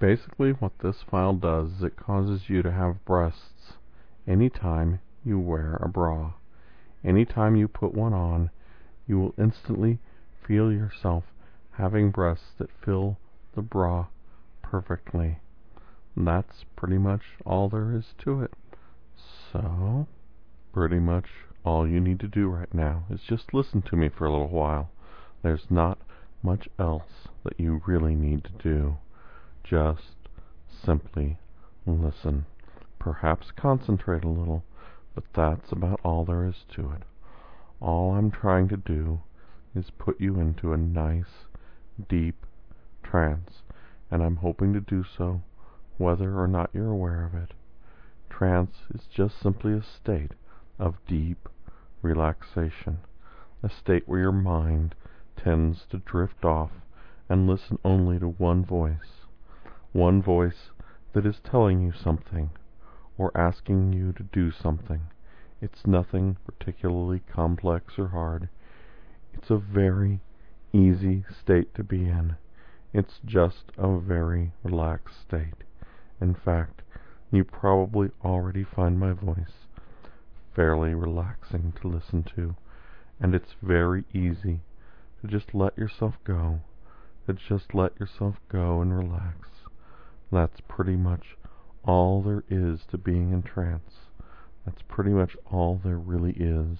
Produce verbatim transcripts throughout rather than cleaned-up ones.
Basically, what this file does is it causes you to have breasts anytime you wear a bra. Anytime you put one on, you will instantly feel yourself having breasts that fill the bra perfectly. And that's pretty much all there is to it. So, pretty much all you need to do right now is just listen to me for a little while. There's not much else that you really need to do. Just simply listen. Perhaps concentrate a little, but that's about all there is to it. All I'm trying to do is put you into a nice, deep trance, and I'm hoping to do so whether or not you're aware of it. Trance is just simply a state of deep relaxation, a state where your mind tends to drift off and listen only to one voice, one voice that is telling you something or asking you to do something. It's nothing particularly complex or hard. It's a very easy state to be in. It's just a very relaxed state. In fact, you probably already find my voice fairly relaxing to listen to, and it's very easy to just let yourself go, to just let yourself go and relax. That's pretty much all there is to being in trance. That's pretty much all there really is.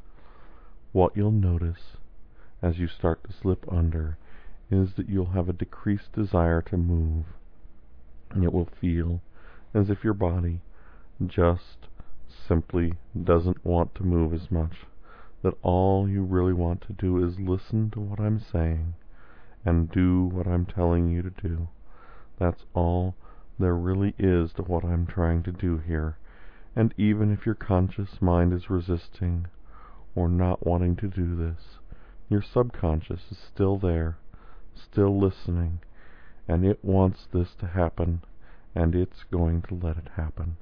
What you'll notice as you start to slip under is that you'll have a decreased desire to move. It will feel as if your body just simply doesn't want to move as much, that all you really want to do is listen to what I'm saying and do what I'm telling you to do. That's all there really is to what I'm trying to do here. And even if your conscious mind is resisting or not wanting to do this, your subconscious is still there, still listening, and it wants this to happen, and it's going to let it happen.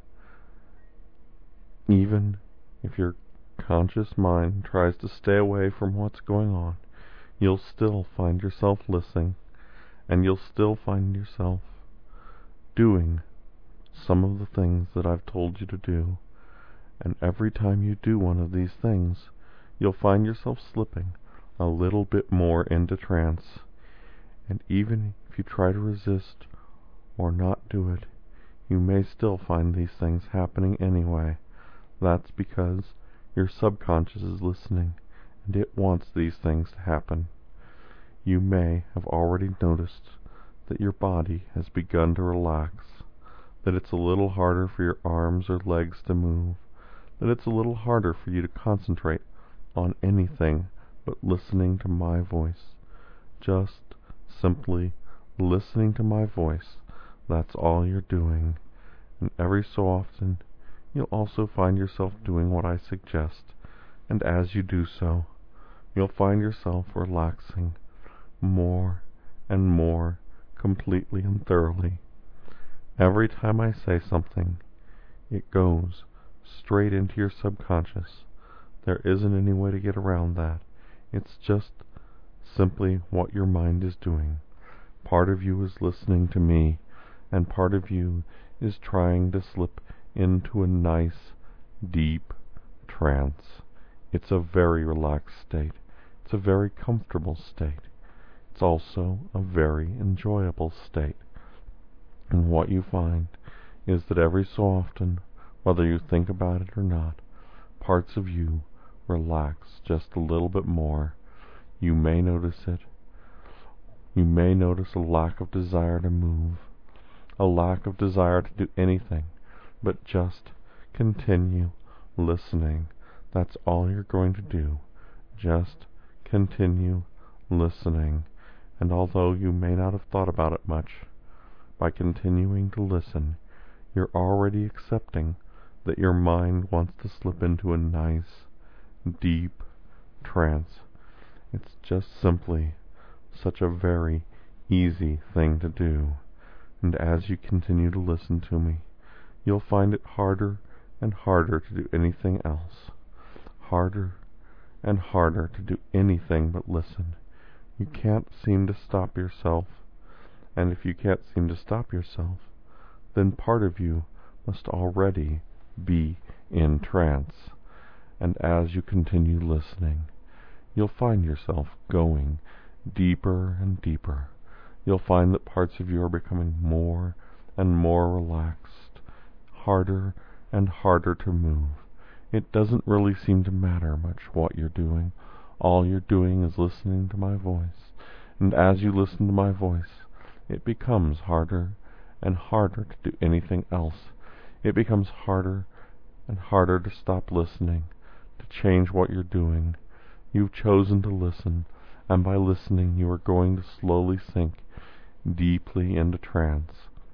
Even if your conscious mind tries to stay away from what's going on, you'll still find yourself listening, and you'll still find yourself doing some of the things that I've told you to do. And every time you do one of these things, you'll find yourself slipping a little bit more into trance. And even if you try to resist or not do it, you may still find these things happening anyway. That's because your subconscious is listening, and it wants these things to happen. You may have already noticed that your body has begun to relax, that it's a little harder for your arms or legs to move, that it's a little harder for you to concentrate on anything but listening to my voice. Just simply listening to my voice. That's all you're doing. And every so often, you'll also find yourself doing what I suggest. And as you do so, you'll find yourself relaxing more and more completely and thoroughly. Every time I say something, it goes straight into your subconscious. There isn't any way to get around that. It's just simply what your mind is doing. Part of you is listening to me, and part of you is trying to slip into a nice, deep trance. It's a very relaxed state. It's a very comfortable state. It's also a very enjoyable state. And what you find is that every so often, whether you think about it or not, parts of you relax just a little bit more. You may notice it. You may notice a lack of desire to move, a lack of desire to do anything but just continue listening. That's all you're going to do. Just continue listening. And although you may not have thought about it much, by continuing to listen, you're already accepting that your mind wants to slip into a nice, deep trance. It's just simply such a very easy thing to do. And as you continue to listen to me, you'll find it harder and harder to do anything else. Harder and harder to do anything but listen. You can't seem to stop yourself, And if you can't seem to stop yourself, then part of you must already be in trance. And as you continue listening, you'll find yourself going deeper and deeper. You'll find that parts of you are becoming more and more relaxed, harder and harder to move. It doesn't really seem to matter much what you're doing. All you're doing is listening to my voice. And as you listen to my voice, it becomes harder and harder to do anything else. It becomes harder and harder to stop listening, to change what you're doing. You've chosen to listen, and by listening you are going to slowly sink deeply into trance.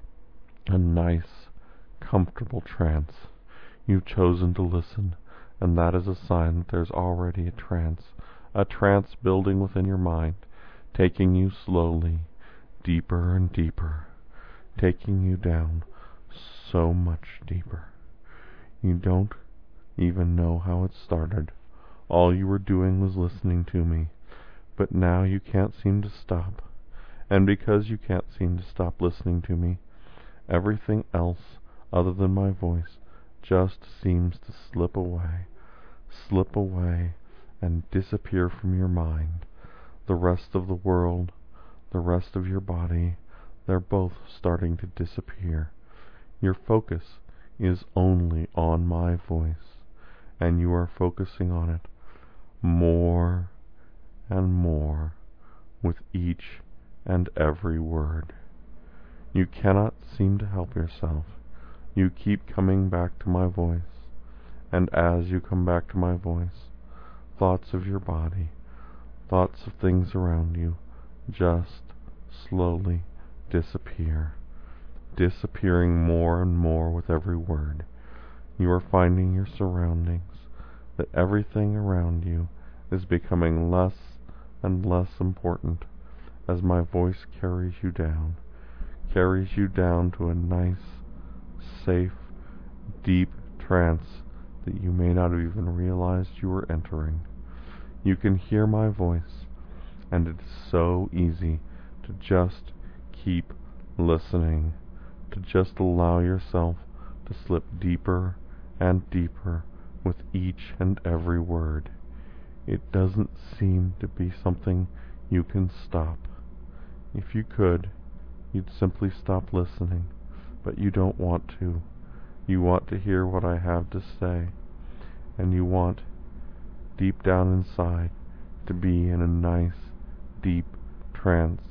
A nice, comfortable trance. You've chosen to listen, and that is a sign that there's already a trance, a trance building within your mind, taking you slowly deeper and deeper, taking you down so much deeper. You don't even know how it started. All you were doing was listening to me, but now you can't seem to stop. And because you can't seem to stop listening to me, everything else other than my voice just seems to slip away, slip away and disappear from your mind. The rest of the world, the rest of your body, they're both starting to disappear. Your focus is only on my voice, and you are focusing on it more and more with each and every word. You cannot seem to help yourself. You keep coming back to my voice, and as you come back to my voice, thoughts of your body, thoughts of things around you, just slowly disappear, disappearing more and more with every word. You are finding your surroundings, that everything around you is becoming less and less important as my voice carries you down, carries you down to a nice, safe, deep trance that you may not have even realized you were entering. You can hear my voice, and it is so easy to just keep listening, to just allow yourself to slip deeper and deeper with each and every word. It doesn't seem to be something you can stop. If you could, you'd simply stop listening, but you don't want to. You want to hear what I have to say, and you want, deep down inside, to be in a nice, deep trance.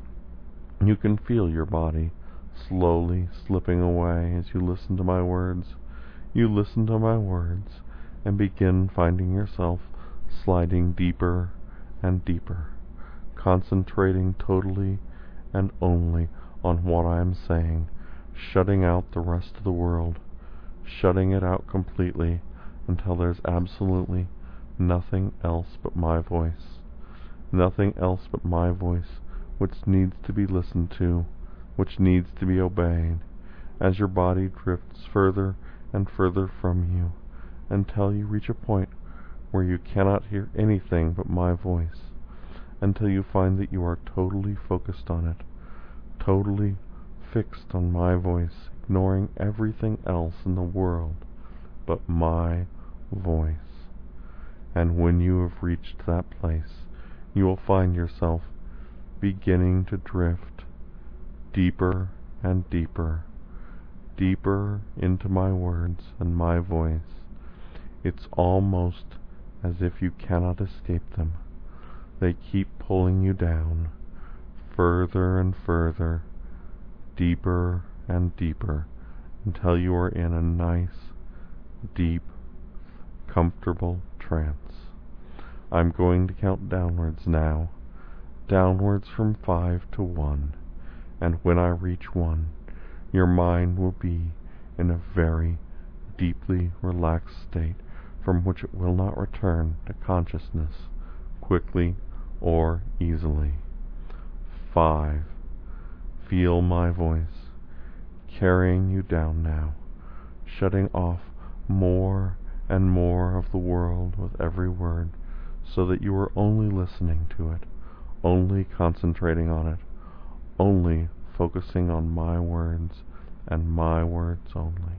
You can feel your body slowly slipping away as you listen to my words. You listen to my words and begin finding yourself sliding deeper and deeper, concentrating totally and only on what I am saying, shutting out the rest of the world, shutting it out completely until there's absolutely nothing else but my voice, nothing else but my voice which needs to be listened to, which needs to be obeyed, as your body drifts further and further from you, until you reach a point where you cannot hear anything but my voice, until you find that you are totally focused on it, totally fixed on my voice, ignoring everything else in the world but my voice. And when you have reached that place, you will find yourself beginning to drift deeper and deeper, deeper into my words and my voice. It's almost as if you cannot escape them. They keep pulling you down, further and further, deeper and deeper, until you are in a nice, deep, comfortable trance. I'm going to count downwards now, downwards from five to one, and when I reach one, your mind will be in a very deeply relaxed state from which it will not return to consciousness quickly or easily. Five. Feel my voice carrying you down now, shutting off more and more of the world with every word, so that you are only listening to it, only concentrating on it, only focusing on my words and my words only.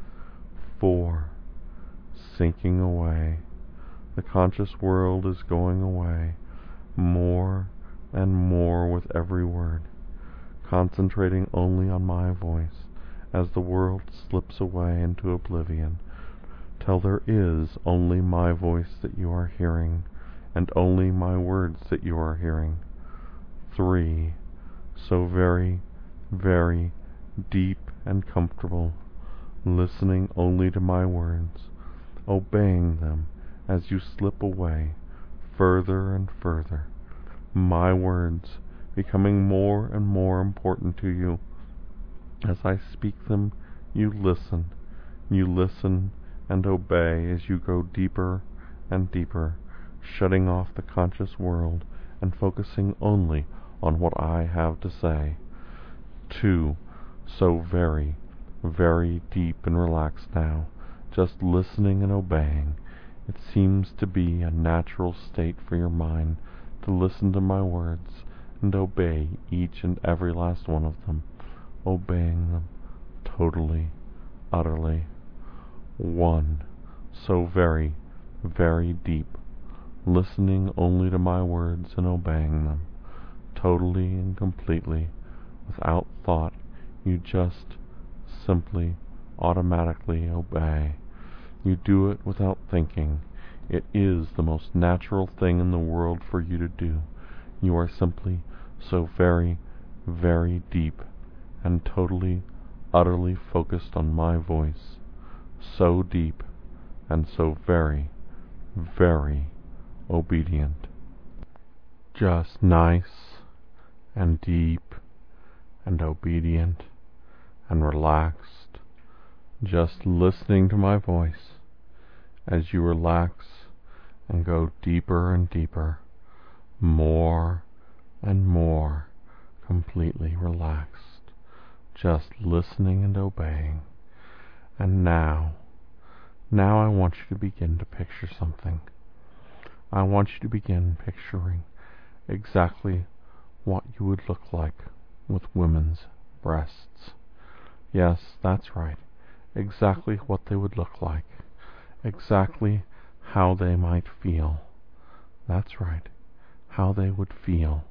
Four. Sinking away. The conscious world is going away more and more with every word, concentrating only on my voice as the world slips away into oblivion, till there is only my voice that you are hearing, and only my words that you are hearing. Three. So very, very deep and comfortable, listening only to my words, obeying them as you slip away further and further, my words becoming more and more important to you. As I speak them, you listen, you listen and obey as you go deeper and deeper, shutting off the conscious world and focusing only on what I have to say. Two. So very, very deep and relaxed now, just listening and obeying. It seems to be a natural state for your mind to listen to my words and obey each and every last one of them, obeying them totally, utterly. One. So very, very deep, listening only to my words and obeying them, totally and completely, without thought. You just simply, automatically obey. You do it without thinking. It is the most natural thing in the world for you to do. You are simply so very, very deep and totally, utterly focused on my voice, so deep and so very, very obedient. Just nice and deep and obedient and relaxed, just listening to my voice as you relax and go deeper and deeper, more and more completely relaxed, just listening and obeying. And now, now I want you to begin to picture something. I want you to begin picturing exactly what you would look like with women's breasts. Yes, that's right. Exactly what they would look like. Exactly how they might feel. That's right. How they would feel.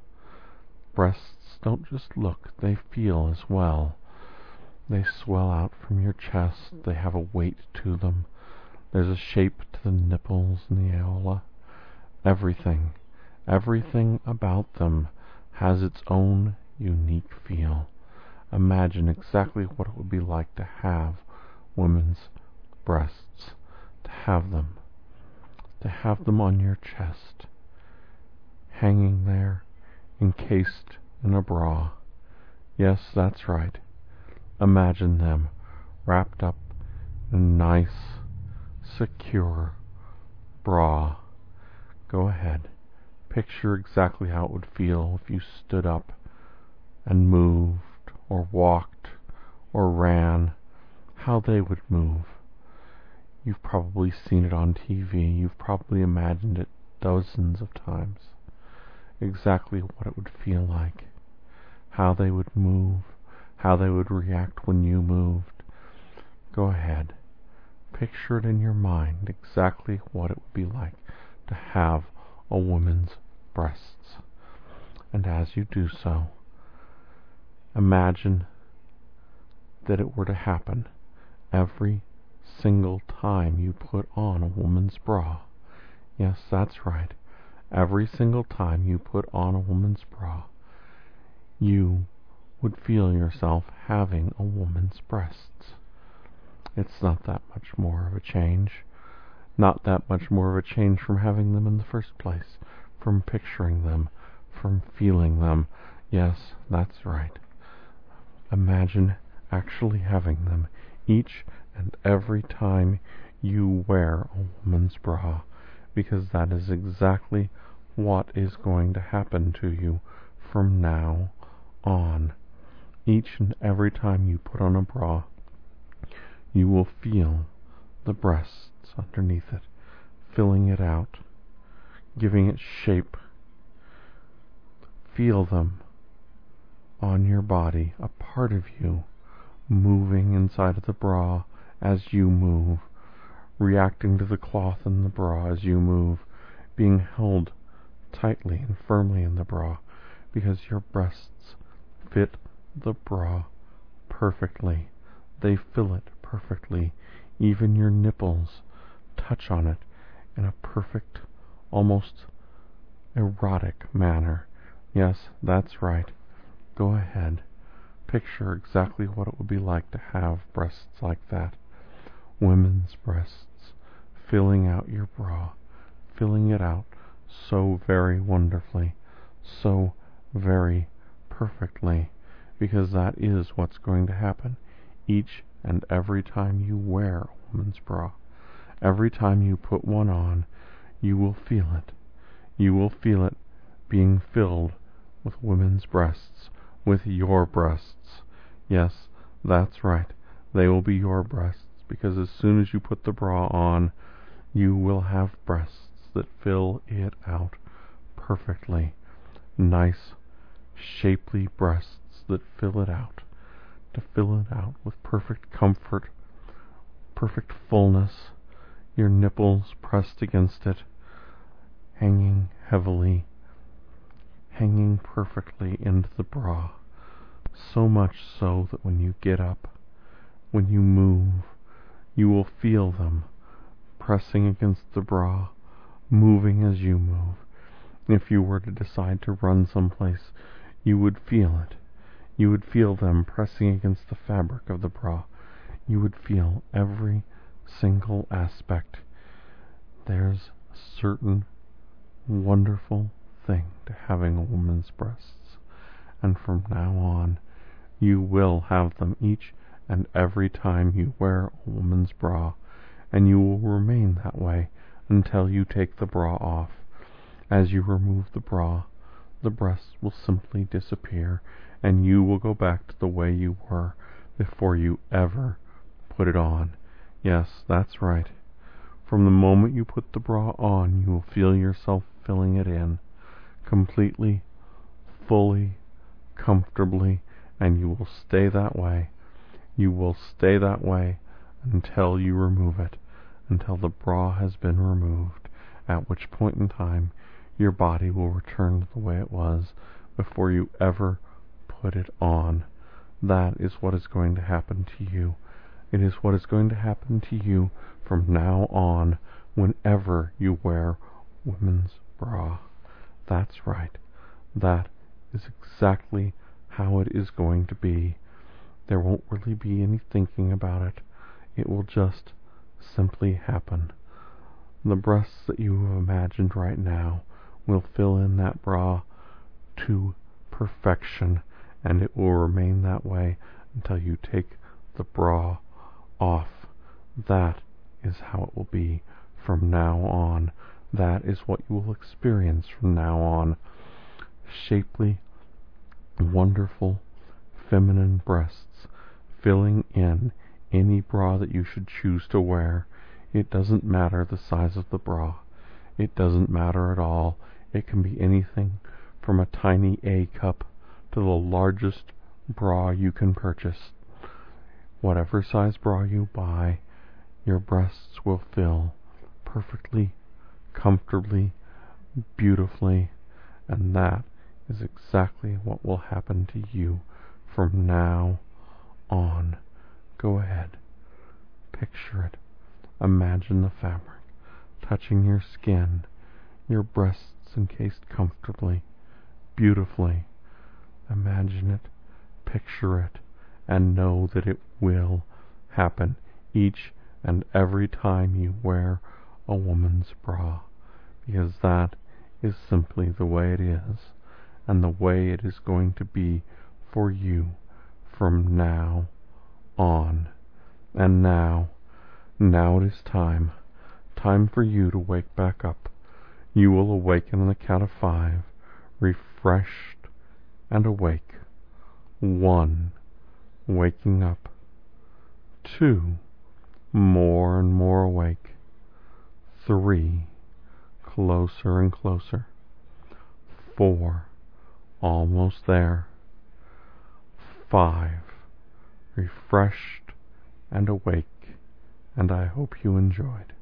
Breasts don't just look, they feel as well. They swell out from your chest. They have a weight to them. There's a shape to the nipples and the areola. Everything, everything about them has its own unique feel. Imagine exactly what it would be like to have women's breasts, to have them, to have them on your chest, hanging there, encased in a bra. Yes, that's right. Imagine them wrapped up in a nice, secure bra. Go ahead. Picture exactly how it would feel if you stood up and moved, or walked, or ran, how they would move. You've probably seen it on T V. You've probably imagined it dozens of times. Exactly what it would feel like. How they would move. How they would react when you moved. Go ahead. Picture it in your mind exactly what it would be like to have a woman's breasts. And as you do so, imagine that it were to happen every single time you put on a woman's bra. Yes, that's right. Every single time you put on a woman's bra, you would feel yourself having a woman's breasts. It's not that much more of a change. Not that much more of a change from having them in the first place, from picturing them, from feeling them. Yes, that's right. Imagine actually having them each and every time you wear a woman's bra, because that is exactly what is going to happen to you from now on. Each and every time you put on a bra, you will feel the breasts underneath it, filling it out, giving it shape. Feel them on your body, a part of you, moving inside of the bra as you move, reacting to the cloth in the bra as you move, being held tightly and firmly in the bra because your breasts fit the bra perfectly. They fill it perfectly. Even your nipples touch on it in a perfect, almost erotic manner. Yes, that's right. Go ahead. Picture exactly what it would be like to have breasts like that. Women's breasts, filling out your bra, filling it out so very wonderfully, so very perfectly, because that is what's going to happen each and every time you wear a woman's bra. Every time you put one on, you will feel it. You will feel it being filled with women's breasts, with your breasts. Yes, that's right. They will be your breasts, because as soon as you put the bra on, you will have breasts that fill it out perfectly. Nice, shapely breasts that fill it out. To fill it out with perfect comfort, perfect fullness, your nipples pressed against it, hanging heavily, hanging perfectly into the bra. So much so that when you get up, when you move, you will feel them pressing against the bra, moving as you move. If you were to decide to run someplace, you would feel it. You would feel them pressing against the fabric of the bra. You would feel every single aspect. There's a certain wonderful thing to having a woman's breasts, and from now on, you will have them each and every time you wear a woman's bra, and you will remain that way until you take the bra off. As you remove the bra, the breasts will simply disappear, and you will go back to the way you were before you ever put it on. Yes, that's right. From the moment you put the bra on, you will feel yourself filling it in, completely, fully, comfortably, and you will stay that way. You will stay that way until you remove it, until the bra has been removed, at which point in time your body will return to the way it was before you ever put it on. That is what is going to happen to you. It is what is going to happen to you from now on whenever you wear women's bra. That's right. That is exactly how it is going to be. There won't really be any thinking about it. It will just simply happen. The breasts that you have imagined right now will fill in that bra to perfection, and it will remain that way until you take the bra off. That is how it will be from now on. That is what you will experience from now on. Shapely, wonderful, feminine breasts filling in any bra that you should choose to wear. It doesn't matter the size of the bra. It doesn't matter at all. It can be anything from a tiny A cup to the largest bra you can purchase. Whatever size bra you buy, your breasts will fill perfectly, comfortably, beautifully, and that is exactly what will happen to you from now on. Go ahead. Picture it. Imagine the fabric touching your skin, your breasts encased comfortably, beautifully. Imagine it, picture it, and know that it will happen each and every time you wear a woman's bra, because that is simply the way it is, and the way it is going to be for you from now on. And now, now it is time, time for you to wake back up. You will awaken on the count of five, refreshed and awake. One, waking up. Two, more and more awake. Three, closer and closer. Four, almost there. five, refreshed and awake, and I hope you enjoyed.